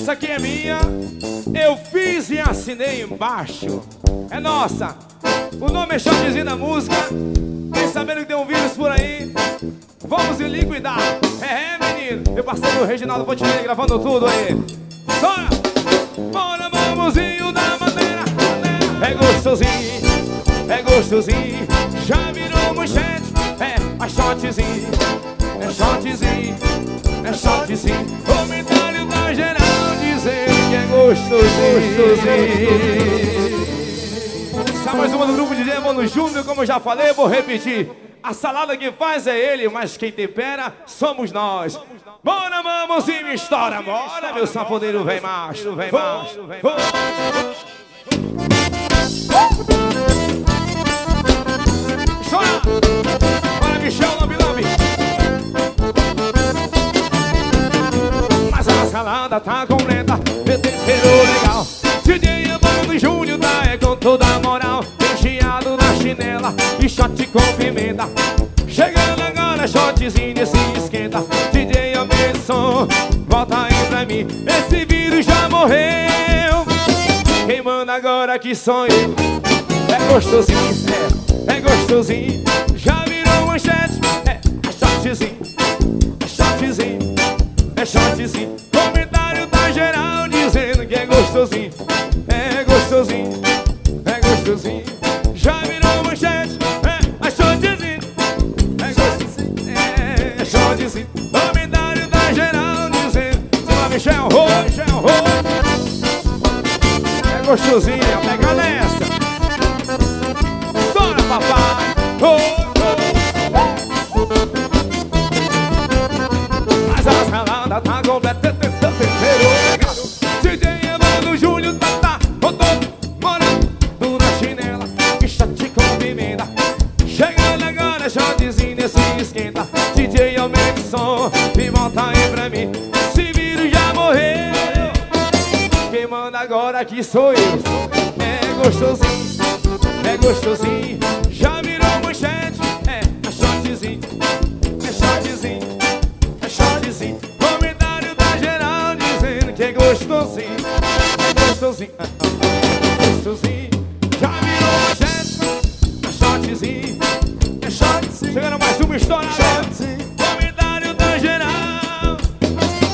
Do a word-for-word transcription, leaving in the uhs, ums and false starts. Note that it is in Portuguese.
Essa aqui é minha, eu fiz e assinei embaixo. É nossa, o nome é Shotzinho da música. Quem sabendo que tem um vírus por aí, vamos em liquidar. É, é menino, meu parceiro Reginaldo Fontenelle gravando tudo aí. Bora! Bora, mamozinho da madeira. É gostosinho, é gostosinho. Já virou manchete, é a shotzinho. É shotzinho, é shotzinho. Comentário da geral dizendo que é gostosinho, gostosinho. Essa é mais uma do grupo de D J Mano Júnior, como eu já falei, vou repetir. A salada que faz é ele, mas quem tempera somos nós. Bora, mamozinho, estoura, bora, meu saponeiro, vem macho, vem macho, vem macho. Estoura! Bora, Michel, lambi, lambi. Mas a salada tá completa, meu tempero legal. D J Mano Júnior tá é com toda a moral. Enfiado na chinela e shot com pimenta. Chegando agora, shotzinho nesse esquenta. D J aumenta o som, volta aí pra mim. Esse vírus já morreu. Quem manda agora que sou eu. É gostosinho, é, é gostosinho. Já virou manchete, é, é shotzinho. É shotzinho, é shotzinho. Comentário da geral dizendo que é gostosinho. É gostosinho, é gostosinho. Já virou manchete, é, é shotzinho. É gostosinho, é, é shotzinho. Comentário da geral dizendo. Sei lá, Michel, oh, Michel, oh. É gostosinho, pega nessa. Estoura, papai. Oh, oh. Mas a salada tá completa, tempero legal. D J Mano Júnior tá, tá, rodou, morando na chinela e shot com pimenta. Chegando agora, shotzinho nesse esquenta. D J aumenta o som e volta aí pra mim. Esse vírus já morreu. Quem manda agora aqui sou eu. É gostosinho, é gostosinho. Já virou manchete, é, é shotzinho. É shotzinho, é shotzinho. Comentário da geral dizendo que é gostosinho. É gostosinho, é gostosinho. Já virou manchete, é shotzinho. É shotzinho. Chegando mais uma história.